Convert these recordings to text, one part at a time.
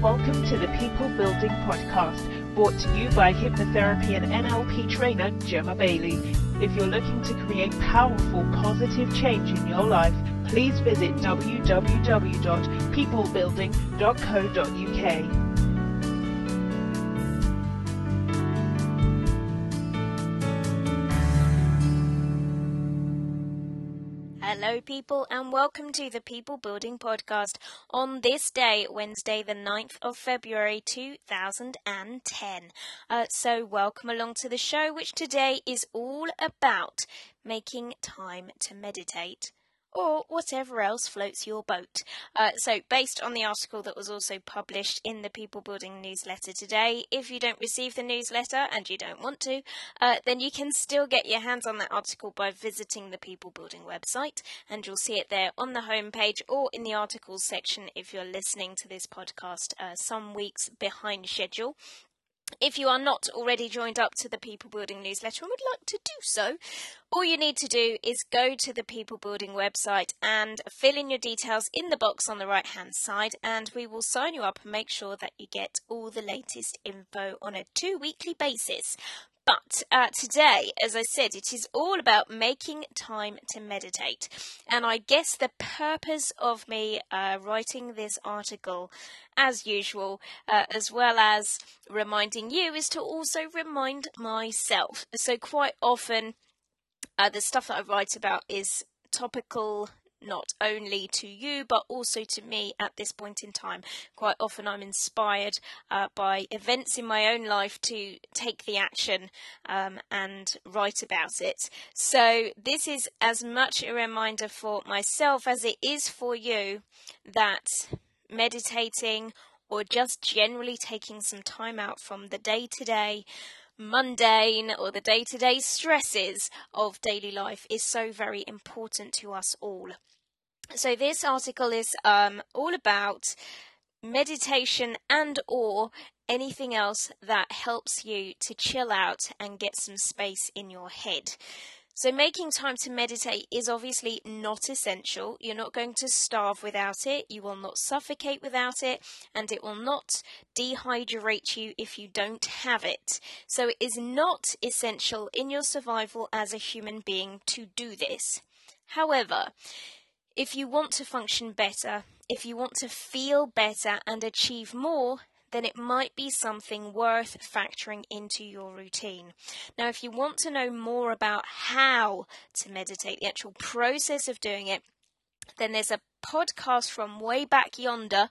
welcome to the People Building Podcast, brought to you by hypnotherapy and NLP trainer Gemma Bailey. If you're looking to create powerful, positive change in your life, please visit www.peoplebuilding.co.uk. Hello people, and welcome to the People Building Podcast on this day, Wednesday the 9th of February 2010. So welcome along to the show, which today is all about making time to meditate, or whatever else floats your boat. So based on the article that was also published in the People Building newsletter today, if you don't receive the newsletter and you don't want to, then you can still get your hands on that article by visiting the People Building website, and you'll see it there on the homepage or in the articles section if you're listening to this podcast some weeks behind schedule. If you are not already joined up to the People Building newsletter and would like to do so, all you need to do is go to the People Building website and fill in your details in the box on the right hand side, and we will sign you up and make sure that you get all the latest info on a 2-weekly basis. But today, as I said, it is all about making time to meditate. And I guess the purpose of me writing this article, as usual, as well as reminding you, is to also remind myself. So quite often, the stuff that I write about is topical, not only to you, but also to me at this point in time. Quite often I'm inspired by events in my own life to take the action and write about it. So this is as much a reminder for myself as it is for you that meditating, or just generally taking some time out from the day-to-day mundane or the day-to-day stresses of daily life is so very important to us all. So this article is all about meditation and or anything else that helps you to chill out and get some space in your head. So making time to meditate is obviously not essential. You're not going to starve without it. You will not suffocate without it, and it will not dehydrate you if you don't have it. So it is not essential in your survival as a human being to do this. However, if you want to function better, if you want to feel better and achieve more, then it might be something worth factoring into your routine. Now, if you want to know more about how to meditate, the actual process of doing it, then there's a podcast from way back yonder,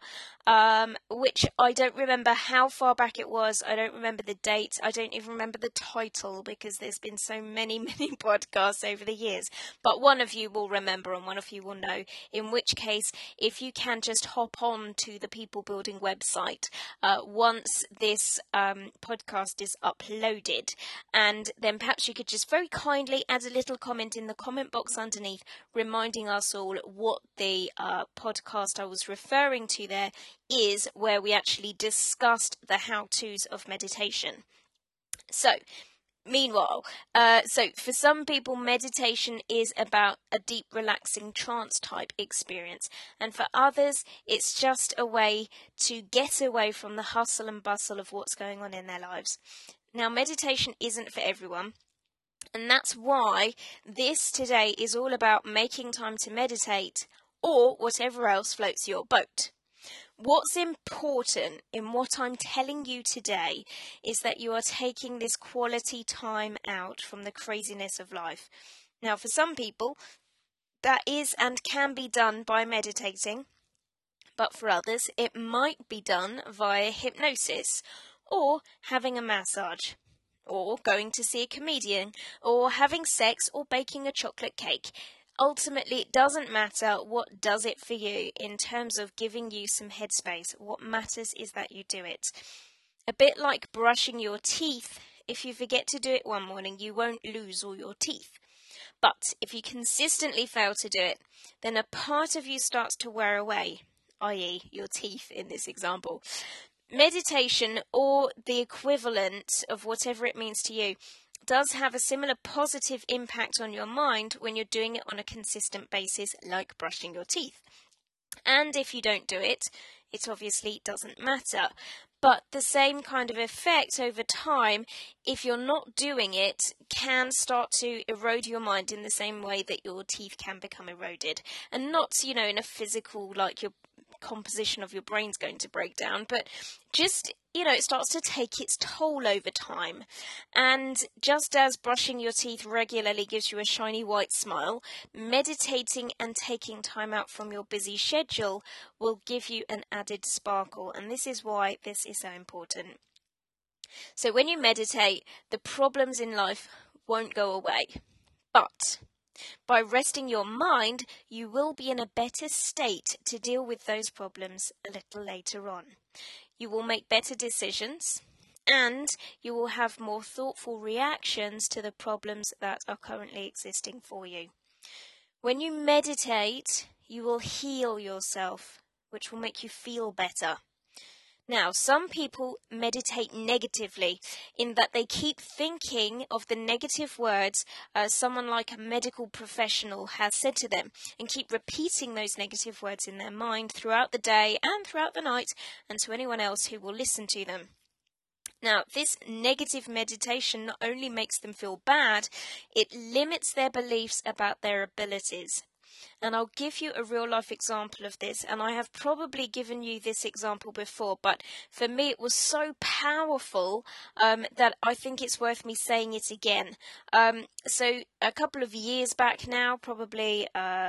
which I don't remember how far back it was. I don't remember the date. I don't even remember the title because there's been so many podcasts over the years. But one of you will remember and one of you will know, in which case, if you can just hop on to the People Building website once this podcast is uploaded, and then perhaps you could just very kindly add a little comment in the comment box underneath, reminding us all what the podcast I was referring to there is, where we actually discussed the how-tos of meditation. So, meanwhile, so for some people, meditation is about a deep, relaxing trance type experience, and for others, it's just a way to get away from the hustle and bustle of what's going on in their lives. Now, meditation isn't for everyone. And that's why this today is all about making time to meditate, or whatever else floats your boat. What's important in what I'm telling you today is that you are taking this quality time out from the craziness of life. Now, for some people, that is and can be done by meditating, but for others, it might be done via hypnosis, or having a massage, or going to see a comedian, or having sex, or baking a chocolate cake. Ultimately, it doesn't matter what does it for you in terms of giving you some headspace. What matters is that you do it. A bit like brushing your teeth. If you forget to do it one morning, you won't lose all your teeth. But if you consistently fail to do it, then a part of you starts to wear away, i.e. your teeth in this example. Meditation, or the equivalent of whatever it means to you, does have a similar positive impact on your mind when you're doing it on a consistent basis, like brushing your teeth. And if you don't do it, it obviously doesn't matter. But the same kind of effect over time, if you're not doing it, can start to erode your mind in the same way that your teeth can become eroded. And not, in a physical, like your composition of your brain's going to break down, but just, it starts to take its toll over time. And just as brushing your teeth regularly gives you a shiny white smile, meditating and taking time out from your busy schedule will give you an added sparkle. And this is why this is so important. So when you meditate, the problems in life won't go away. But by resting your mind, you will be in a better state to deal with those problems a little later on. You will make better decisions, and you will have more thoughtful reactions to the problems that are currently existing for you. When you meditate, you will heal yourself, which will make you feel better. Now, some people meditate negatively in that they keep thinking of the negative words someone like a medical professional has said to them and keep repeating those negative words in their mind throughout the day and throughout the night and to anyone else who will listen to them. Now, this negative meditation not only makes them feel bad, it limits their beliefs about their abilities. And I'll give you a real-life example of this, and I have probably given you this example before, but for me it was so powerful that I think it's worth me saying it again. So a couple of years back now, probably,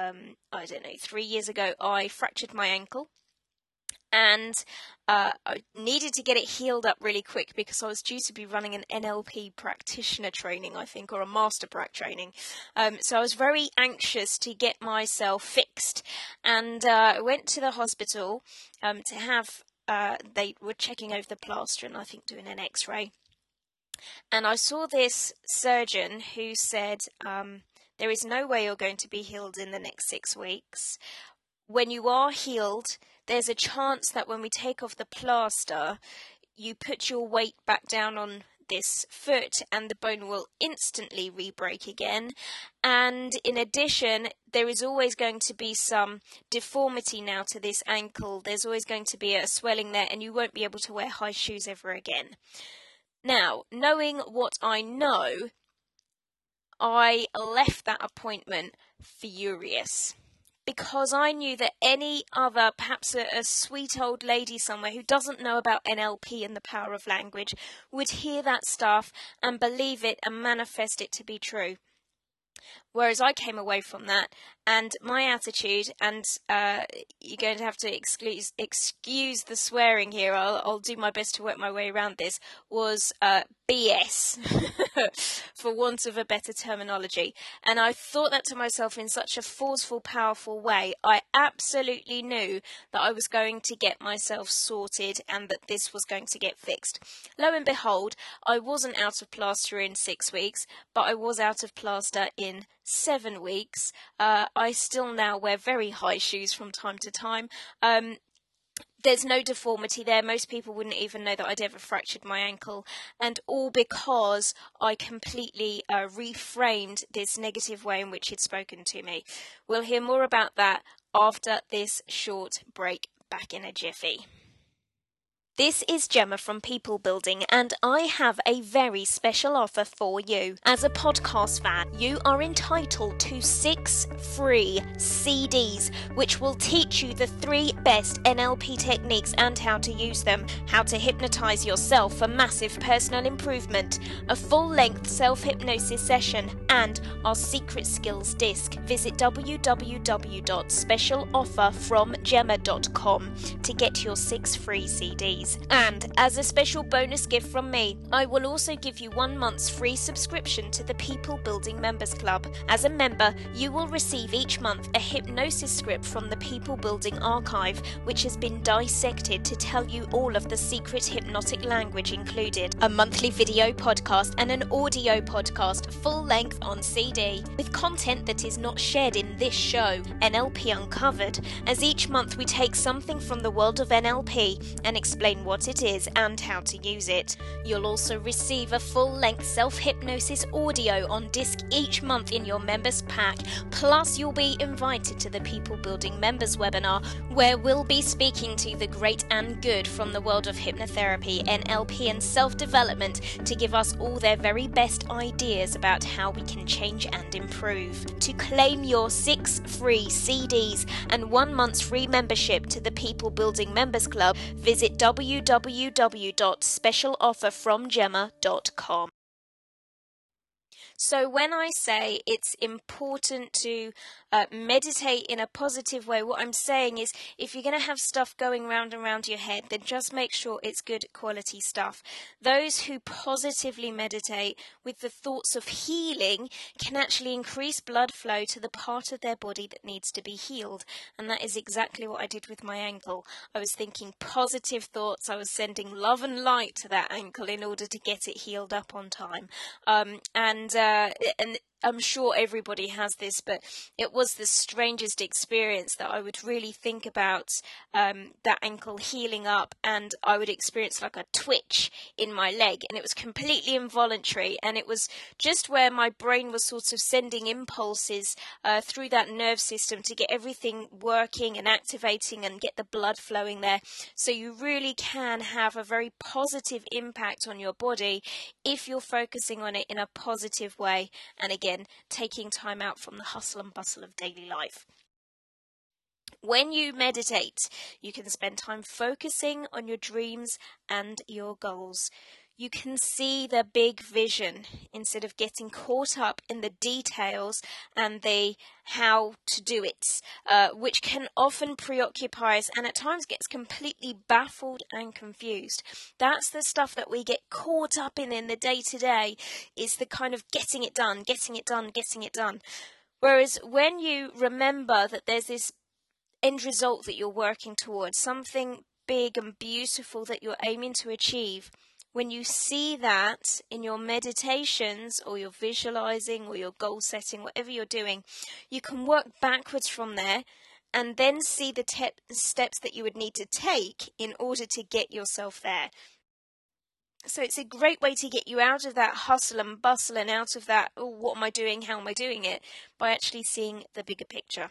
3 years ago, I fractured my ankle. And I needed to get it healed up really quick because I was due to be running an NLP practitioner training, I think, or a master prac training. So I was very anxious to get myself fixed. And I went to the hospital to have, they were checking over the plaster and I think doing an x-ray. And I saw this surgeon who said, there is no way you're going to be healed in the next 6 weeks. When you are healed, there's a chance that when we take off the plaster, you put your weight back down on this foot and the bone will instantly re-break again. And in addition, there is always going to be some deformity now to this ankle. There's always going to be a swelling there and you won't be able to wear high shoes ever again. Now, knowing what I know, I left that appointment furious. Because I knew that any other, perhaps a sweet old lady somewhere who doesn't know about NLP and the power of language, would hear that stuff and believe it and manifest it to be true. Whereas I came away from that and my attitude, and you're going to have to excuse the swearing here, I'll do my best to work my way around this, was BS, for want of a better terminology. And I thought that to myself in such a forceful, powerful way. I absolutely knew that I was going to get myself sorted and that this was going to get fixed. Lo and behold, I wasn't out of plaster in 6 weeks, but I was out of plaster in 7 weeks. I still now wear very high shoes from time to time. There's no deformity there. Most people wouldn't even know that I'd ever fractured my ankle. And all because I completely reframed this negative way in which he'd spoken to me. We'll hear more about that after this short break. Back in a jiffy. This is Gemma from People Building, and I have a very special offer for you. As a podcast fan, you are entitled to 6 free CDs, which will teach you the 3 best NLP techniques and how to use them, how to hypnotize yourself for massive personal improvement, a full-length self-hypnosis session, and our secret skills disc. Visit www.specialofferfromgemma.com to get your 6 free CDs. And as a special bonus gift from me, I will also give you 1 month's free subscription to the People Building Members Club. As a member, you will receive each month a hypnosis script from the People Building Archive, which has been dissected to tell you all of the secret hypnotic language included, a monthly video podcast and an audio podcast full length on CD, with content that is not shared in this show, NLP Uncovered, as each month we take something from the world of NLP and explain explain what it is and how to use it. You'll also receive a full-length self-hypnosis audio on disc each month in your members pack. Plus, you'll be invited to the People Building Members webinar, where we'll be speaking to the great and good from the world of hypnotherapy, NLP and self-development to give us all their very best ideas about how we can change and improve. To claim your 6 free CDs and 1 month's free membership to the People Building Members Club, visit www.specialofferfromgemma.com. So when I say it's important to meditate in a positive way, what I'm saying is if you're going to have stuff going round and round your head, then just make sure it's good quality stuff. Those who positively meditate with the thoughts of healing can actually increase blood flow to the part of their body that needs to be healed. And that is exactly what I did with my ankle. I was thinking positive thoughts. I was sending love and light to that ankle in order to get it healed up on time. And I'm sure everybody has this, but it was the strangest experience that I would really think about that ankle healing up, and I would experience like a twitch in my leg, and it was completely involuntary, and it was just where my brain was sort of sending impulses through that nerve system to get everything working and activating and get the blood flowing there. So you really can have a very positive impact on your body if you're focusing on it in a positive way, and again, taking time out from the hustle and bustle of daily life. When you meditate, you can spend time focusing on your dreams and your goals. You can see the big vision instead of getting caught up in the details and the how to do it, which can often preoccupy us and at times gets completely baffled and confused. That's the stuff that we get caught up in the day-to-day, is the kind of getting it done. Whereas when you remember that there's this end result that you're working towards, something big and beautiful that you're aiming to achieve, when you see that in your meditations or your visualizing or your goal setting, whatever you're doing, you can work backwards from there and then see the steps that you would need to take in order to get yourself there. So it's a great way to get you out of that hustle and bustle and out of that, oh, what am I doing, how am I doing it, by actually seeing the bigger picture.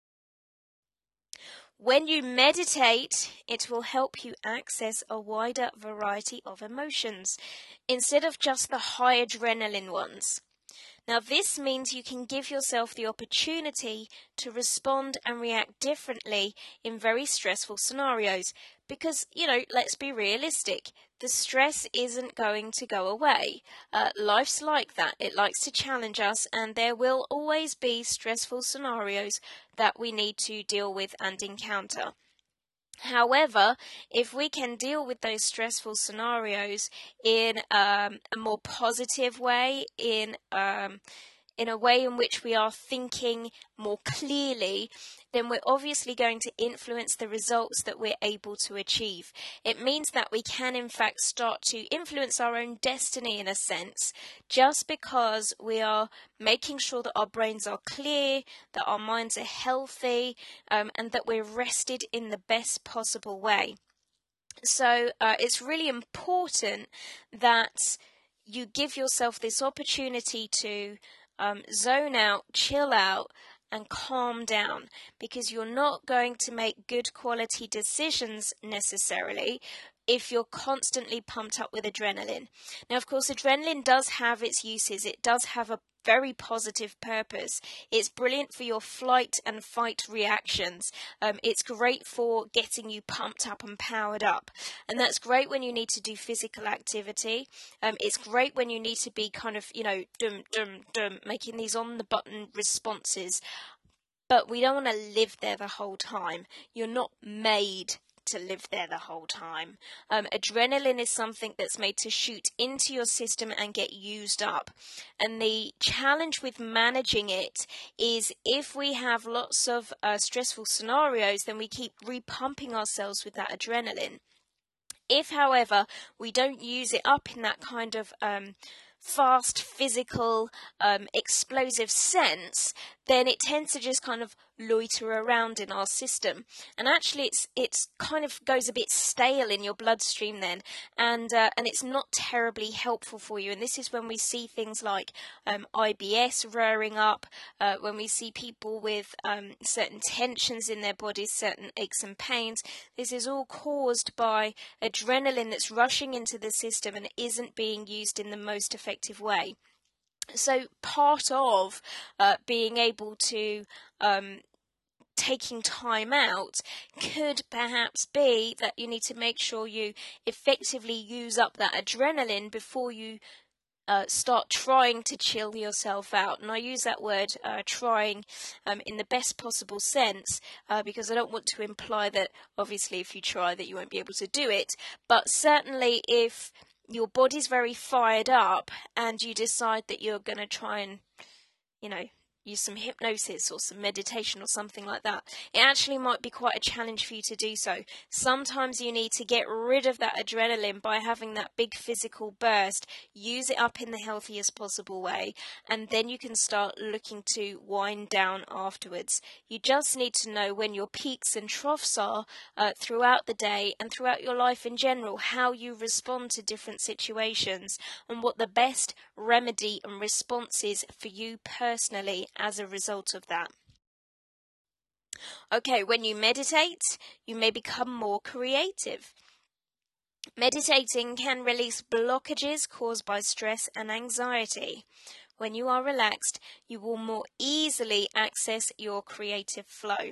When you meditate, it will help you access a wider variety of emotions, instead of just the high adrenaline ones. Now, this means you can give yourself the opportunity to respond and react differently in very stressful scenarios. Because, let's be realistic. The stress isn't going to go away. Life's like that. It likes to challenge us, and there will always be stressful scenarios that we need to deal with and encounter. However, if we can deal with those stressful scenarios in a more positive way, in a way in which we are thinking more clearly, then we're obviously going to influence the results that we're able to achieve. It means that we can in fact start to influence our own destiny in a sense, just because we are making sure that our brains are clear, that our minds are healthy, and that we're rested in the best possible way. So it's really important that you give yourself this opportunity to zone out, chill out, and calm down, because you're not going to make good quality decisions necessarily if you're constantly pumped up with adrenaline. Now, of course, adrenaline does have its uses. It does have a very positive purpose. It's brilliant for your flight and fight reactions. It's great for getting you pumped up and powered up. And that's great when you need to do physical activity. It's great when you need to be kind of, making these on-the-button responses. But we don't want to live there the whole time. You're not made to live there the whole time. Adrenaline is something that's made to shoot into your system and get used up. And the challenge with managing it is if we have lots of stressful scenarios, then we keep repumping ourselves with that adrenaline. If, however, we don't use it up in that kind of fast, physical, explosive sense, then it tends to just kind of loiter around in our system. And actually it's kind of goes a bit stale in your bloodstream then, and it's not terribly helpful for you. And this is when we see things like IBS rearing up, when we see people with certain tensions in their bodies, certain aches and pains. This is all caused by adrenaline that's rushing into the system and isn't being used in the most effective way. So part of being able to taking time out could perhaps be that you need to make sure you effectively use up that adrenaline before you start trying to chill yourself out. And I use that word trying in the best possible sense because I don't want to imply that obviously if you try that you won't be able to do it, but certainly if your body's very fired up and you decide that you're going to try and, use some hypnosis or some meditation or something like that, it actually might be quite a challenge for you to do so. Sometimes you need to get rid of that adrenaline by having that big physical burst, use it up in the healthiest possible way, and then you can start looking to wind down afterwards. You just need to know when your peaks and troughs are throughout the day and throughout your life in general, how you respond to different situations and what the best remedy and response is for you personally as a result of that. Okay, when you meditate, you may become more creative. Meditating can release blockages caused by stress and anxiety. When you are relaxed, you will more easily access your creative flow,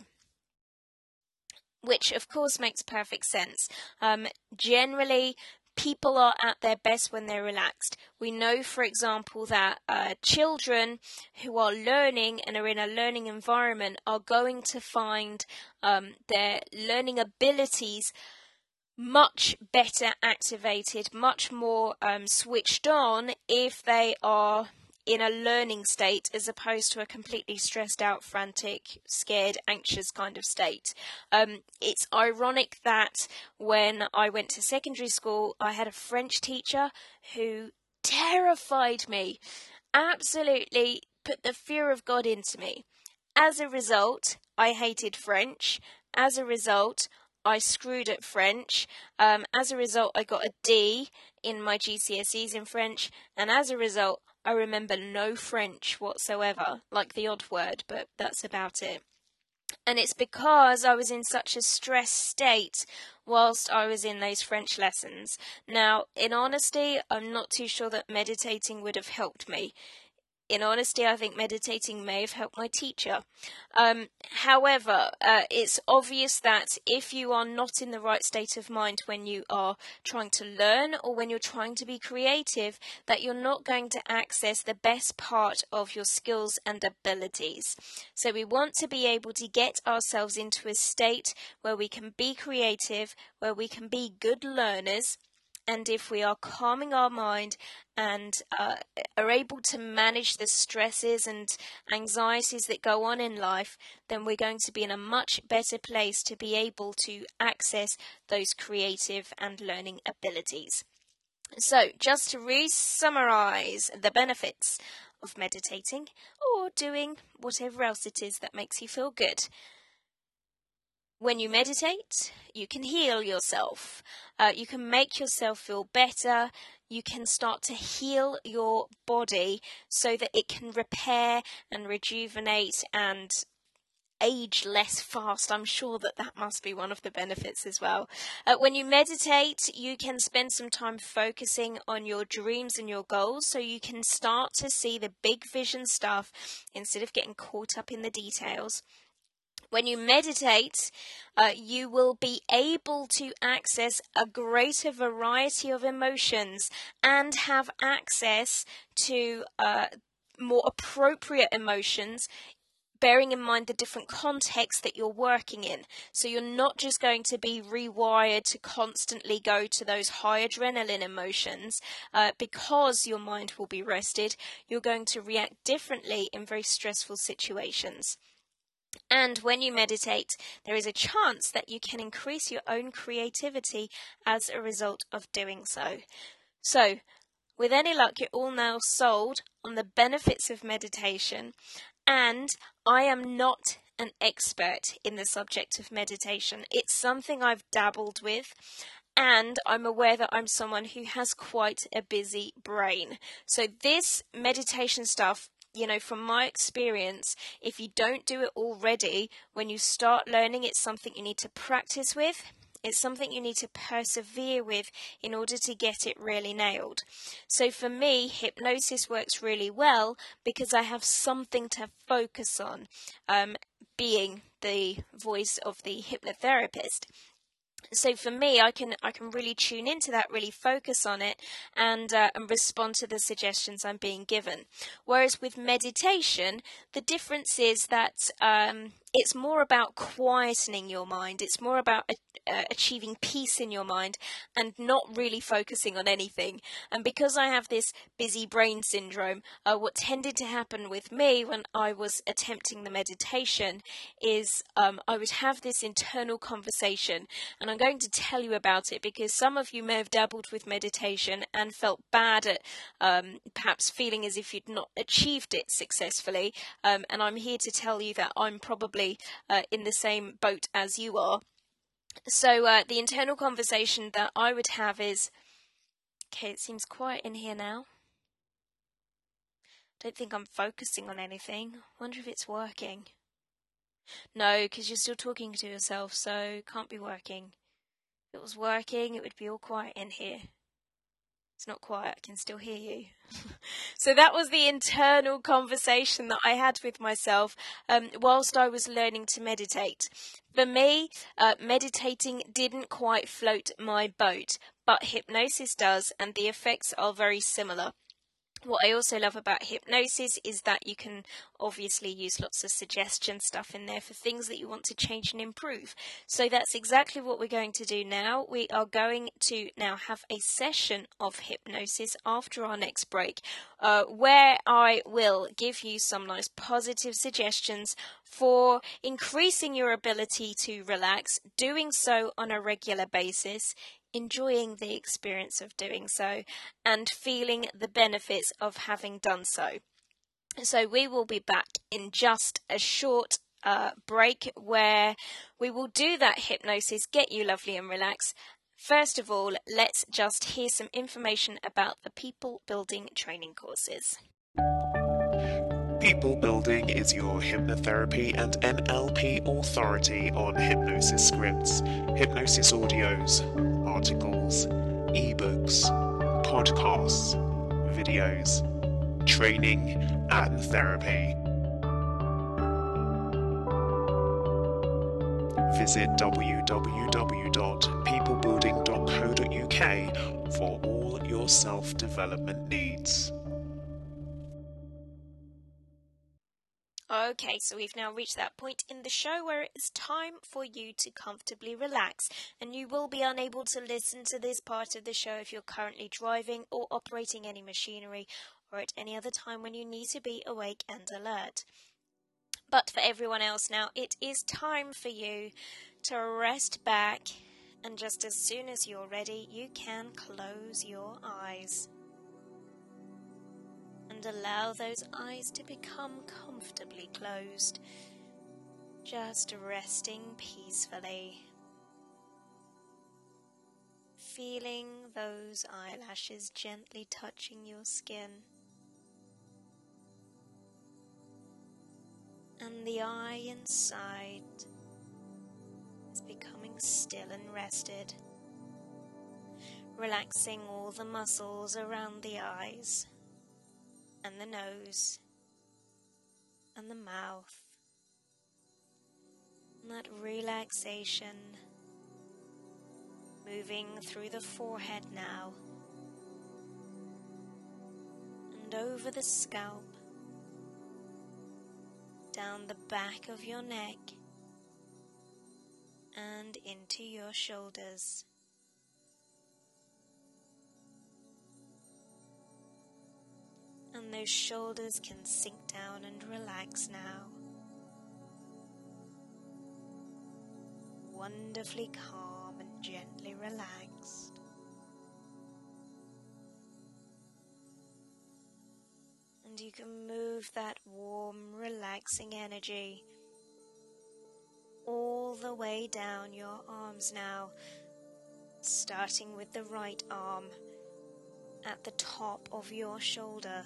which of course makes perfect sense. Generally, people are at their best when they're relaxed. We know, for example, that children who are learning and are in a learning environment are going to find their learning abilities much better activated, much more switched on if they are in a learning state as opposed to a completely stressed out, frantic, scared, anxious kind of state. It's ironic that when I went to secondary school, I had a French teacher who terrified me, absolutely put the fear of God into me. As a result, I hated French. As a result, I screwed at French. As a result, I got a D in my GCSEs in French, and as a result, I remember no French whatsoever, like the odd word, but that's about it. And it's because I was in such a stressed state whilst I was in those French lessons. Now, in honesty, I'm not too sure that meditating would have helped me. In honesty, I think meditating may have helped my teacher. However, it's obvious that if you are not in the right state of mind when you are trying to learn or when you're trying to be creative, that you're not going to access the best part of your skills and abilities. So we want to be able to get ourselves into a state where we can be creative, where we can be good learners. And if we are calming our mind and are able to manage the stresses and anxieties that go on in life, then we're going to be in a much better place to be able to access those creative and learning abilities. So, just to re-summarize the benefits of meditating or doing whatever else it is that makes you feel good. When you meditate, you can heal yourself. You can make yourself feel better. You can start to heal your body so that it can repair and rejuvenate and age less fast. I'm sure that must be one of the benefits as well. When you meditate, you can spend some time focusing on your dreams and your goals so you can start to see the big vision stuff instead of getting caught up in the details. When you meditate, you will be able to access a greater variety of emotions and have access to more appropriate emotions, bearing in mind the different context that you're working in. So you're not just going to be rewired to constantly go to those high adrenaline emotions because your mind will be rested. You're going to react differently in very stressful situations. And when you meditate, there is a chance that you can increase your own creativity as a result of doing so. So, with any luck, you're all now sold on the benefits of meditation. And I am not an expert in the subject of meditation. It's something I've dabbled with, and I'm aware that I'm someone who has quite a busy brain. So this meditation stuff, from my experience, if you don't do it already, when you start learning, it's something you need to practice with. It's something you need to persevere with in order to get it really nailed. So for me, hypnosis works really well because I have something to focus on, being the voice of the hypnotherapist. So for me, I can really tune into that, really focus on it, and respond to the suggestions I'm being given. Whereas with meditation, the difference is that it's more about quietening your mind. It's more about achieving peace in your mind and not really focusing on anything. And because I have this busy brain syndrome, what tended to happen with me when I was attempting the meditation is I would have this internal conversation, and I'm going to tell you about it because some of you may have dabbled with meditation and felt bad at perhaps feeling as if you'd not achieved it successfully, and I'm here to tell you that I'm probably in the same boat as you are. So the internal conversation that I would have is, okay, it seems quiet in here now. Don't think I'm focusing on anything. Wonder if it's working. No, because you're still talking to yourself, so it can't be working. If it was working, it would be all quiet in here. It's not quiet, I can still hear you. So that was the internal conversation that I had with myself whilst I was learning to meditate. For me, meditating didn't quite float my boat, but hypnosis does, and the effects are very similar. What I also love about hypnosis is that you can obviously use lots of suggestion stuff in there for things that you want to change and improve. So that's exactly what we're going to do now. We are going to now have a session of hypnosis after our next break, where I will give you some nice positive suggestions for increasing your ability to relax, doing so on a regular basis, enjoying the experience of doing so, and feeling the benefits of having done so. So we will be back in just a short break where we will do that hypnosis, get you lovely and relaxed. First of all, let's just hear some information about the People Building training courses. People Building is your hypnotherapy and NLP authority on hypnosis scripts, hypnosis audios, articles, ebooks, podcasts, videos, training, and therapy. Visit www.peoplebuilding.co.uk for all your self-development needs. Okay, so we've now reached that point in the show where it is time for you to comfortably relax, and you will be unable to listen to this part of the show if you're currently driving or operating any machinery or at any other time when you need to be awake and alert. But for everyone else now, it is time for you to rest back, and just as soon as you're ready, you can close your eyes. And allow those eyes to become comfortably closed, just resting peacefully, feeling those eyelashes gently touching your skin, and the eye inside is becoming still and rested, relaxing all the muscles around the eyes and the nose and the mouth, and that relaxation moving through the forehead now and over the scalp, down the back of your neck and into your shoulders. And those shoulders can sink down and relax now. Wonderfully calm and gently relaxed. And you can move that warm, relaxing energy all the way down your arms now, starting with the right arm at the top of your shoulder,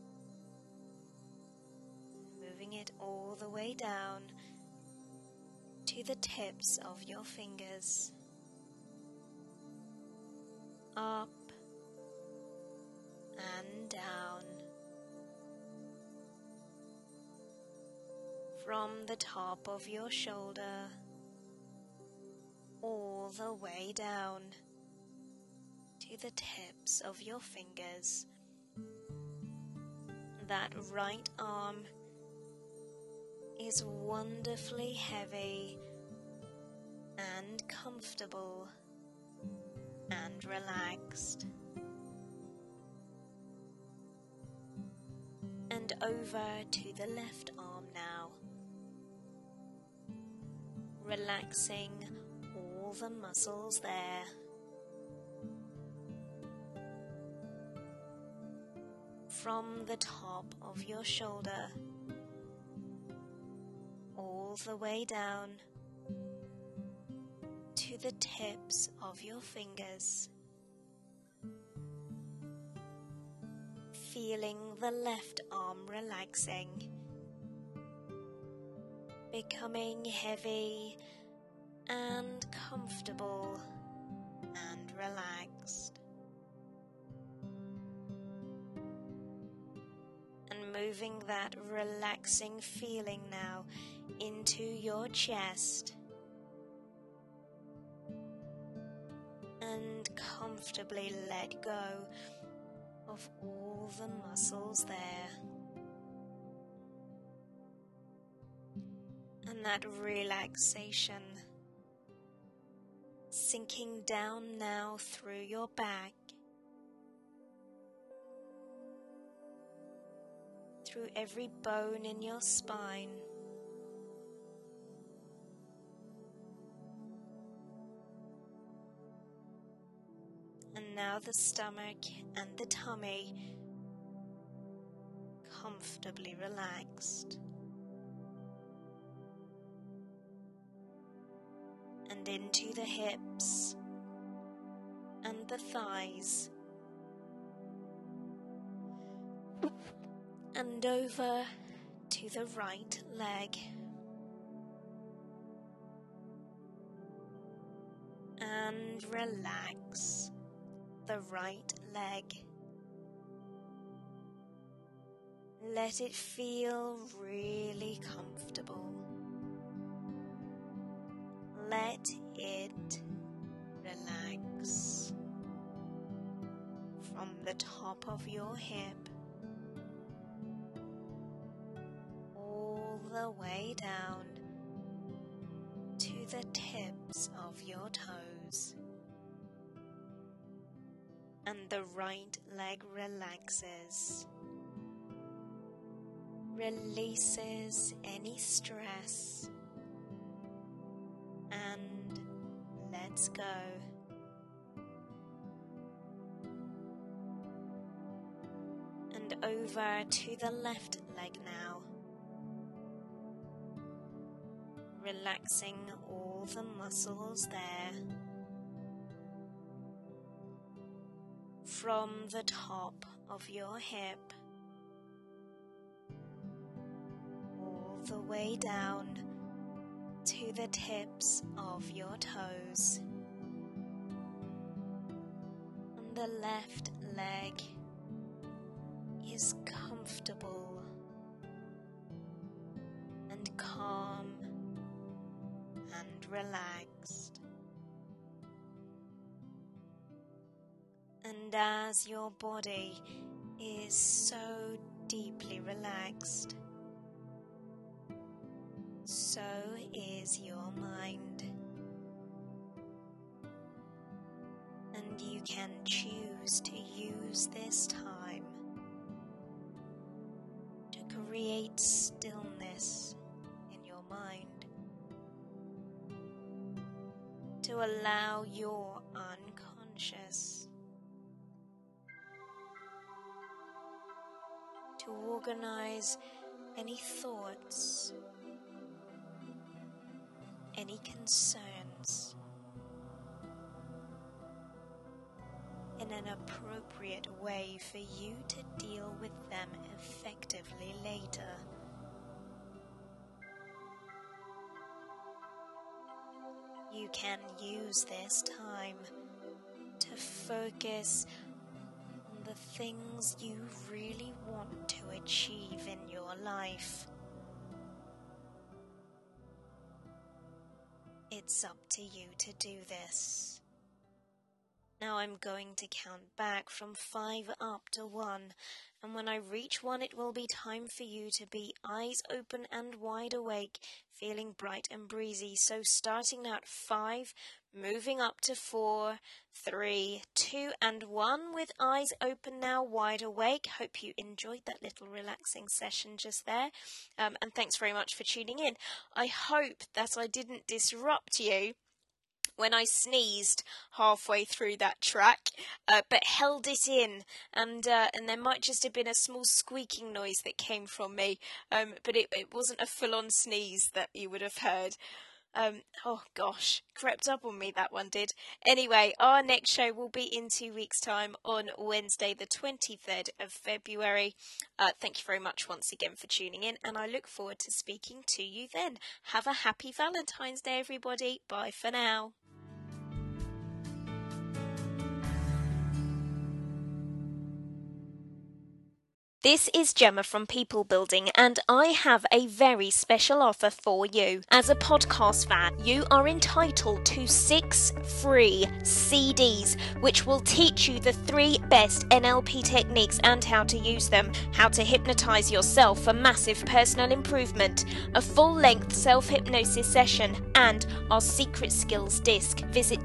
moving it all the way down to the tips of your fingers, up and down, from the top of your shoulder all the way down to the tips of your fingers. That right arm is wonderfully heavy and comfortable and relaxed. And over to the left arm now, relaxing all the muscles there. From the top of your shoulder all the way down to the tips of your fingers, feeling the left arm relaxing, becoming heavy and comfortable and relaxed, and moving that relaxing feeling now into your chest and comfortably let go of all the muscles there. And that relaxation sinking down now through your back, through every bone in your spine, and now the stomach and the tummy comfortably relaxed. And into the hips and the thighs, and over to the right leg, and relax the right leg. Let it feel really comfortable. Let it relax from the top of your hip all the way down to the tips of your toes. And the right leg relaxes, releases any stress, and lets go. And over to the left leg now, relaxing all the muscles there, from the top of your hip all the way down to the tips of your toes. And the left leg is comfortable and calm and relaxed. And as your body is so deeply relaxed, so is your mind. And you can choose to use this time to create stillness in your mind, to allow your unconscious to organize any thoughts any concerns in an appropriate way for you to deal with them effectively later. You can use this time to focus on the things you really want to achieve in your life. It's up to you to do this. Now I'm going to count back from 5 up to 1, and when I reach 1 it will be time for you to be eyes open and wide awake, feeling bright and breezy. So starting now at 5, moving up to 4, 3, 2 and 1 with eyes open now, wide awake. Hope you enjoyed that little relaxing session just there, and thanks very much for tuning in. I hope that I didn't disrupt you when I sneezed halfway through that track, but held it in, and there might just have been a small squeaking noise that came from me, but it wasn't a full-on sneeze that you would have heard. Oh gosh, crept up on me, that one did. Anyway, our next show will be in 2 weeks' time on Wednesday the 23rd of February. Thank you very much once again for tuning in, and I look forward to speaking to you then. Have a happy Valentine's Day, everybody. Bye for now. This is Gemma from People Building, and I have a very special offer for you. As a podcast fan, you are entitled to 6 free CDs, which will teach you the 3 best NLP techniques and how to use them, how to hypnotize yourself for massive personal improvement, a full-length self-hypnosis session, and our secret skills disc. Visit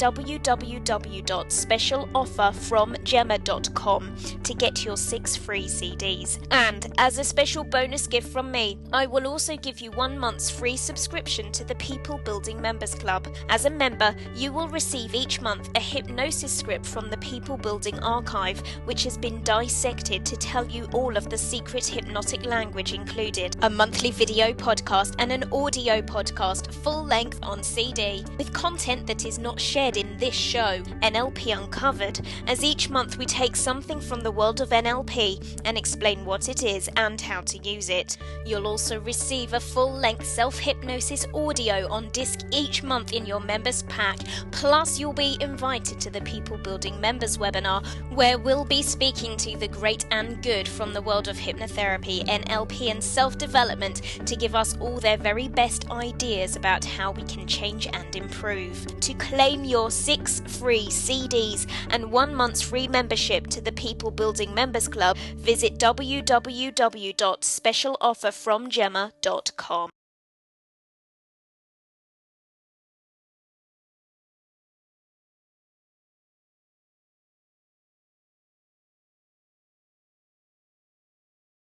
www.specialofferfromgemma.com to get your 6 free CDs. And as a special bonus gift from me, I will also give you 1 month's free subscription to the People Building Members Club. As a member, you will receive each month a hypnosis script from the People Building Archive, which has been dissected to tell you all of the secret hypnotic language included, a monthly video podcast and an audio podcast full length on CD, with content that is not shared in this show, NLP Uncovered, as each month we take something from the world of NLP and explain what it is and how to use it. You'll also receive a full-length self-hypnosis audio on disc each month in your members pack, plus you'll be invited to the People Building Members webinar, where we'll be speaking to the great and good from the world of hypnotherapy, NLP and self-development to give us all their very best ideas about how we can change and improve. To claim your 6 free CDs and 1 month's free membership to the People Building Members Club, visit www.specialofferfromgemma.com.